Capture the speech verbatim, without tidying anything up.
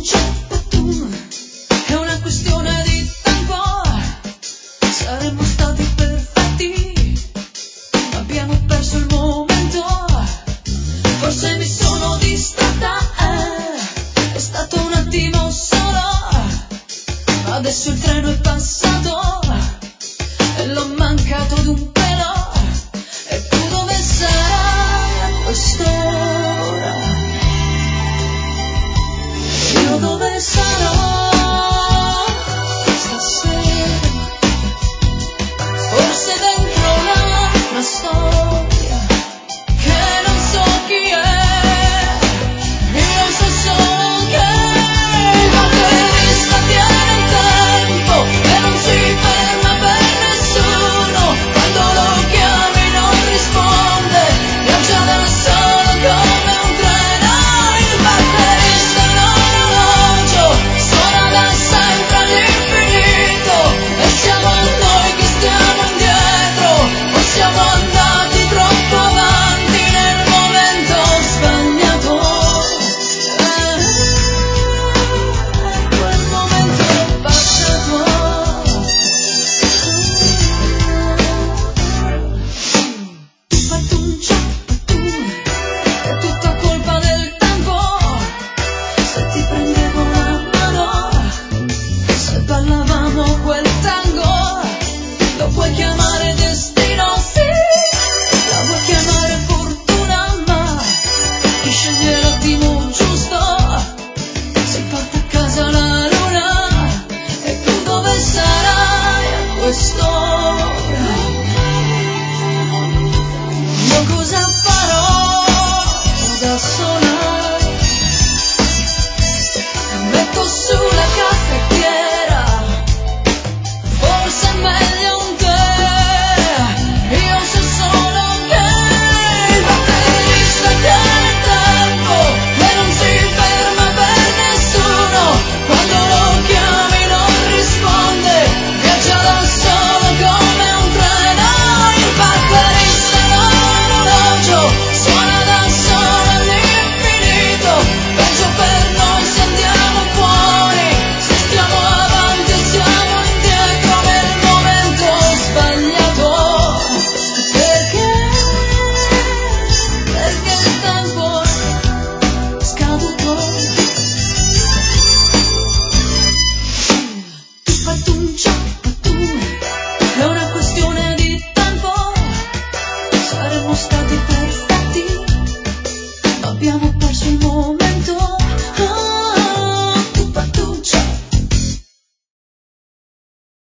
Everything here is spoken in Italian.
Adesso il treno è passato e l'ho mancato d'un pelo. E tu dove sarai a quest'ora? Io dove sarò stasera? Forse dentro un'altra storia che non so chi è. Io so solo che il batterista tiene il tempo e non si ferma per nessuno. Quando lo chiami non risponde, viaggia da solo come un treno. Il batterista è un orologio, suona da sempre all'infinito. E siamo noi che stiamo indietro, o siamo andati troppo avanti nel momento sbagliato. E quel momento è passato. Fatto un ciappato, è tutta colpa del tempo. Se ti prendevo la mano, se ballavamo quel tango, lo puoi chiamare destino, sì, la puoi chiamare fortuna, ma chi sceglie l'attimo giusto si porta a casa la luna. E tu dove sarai a quest'ora? Io cosa farò da sola? Metto sulla caffettiera, forse è meglio un tè. Io so solo che il batterista tiene il tempo e non si ferma per nessuno. Quando lo chiami non risponde, viaggia da solo come un treno. Il batterista è un orologio, suona da solo all'infinito. Peggio per noi se andiamo fuori, se stiamo avanti e siamo indietro nel momento sbagliato. Perché? Perché il tempo è scaduto. Tu fai un ciappato, è una questione di tempo. Saremmo stati perfetti.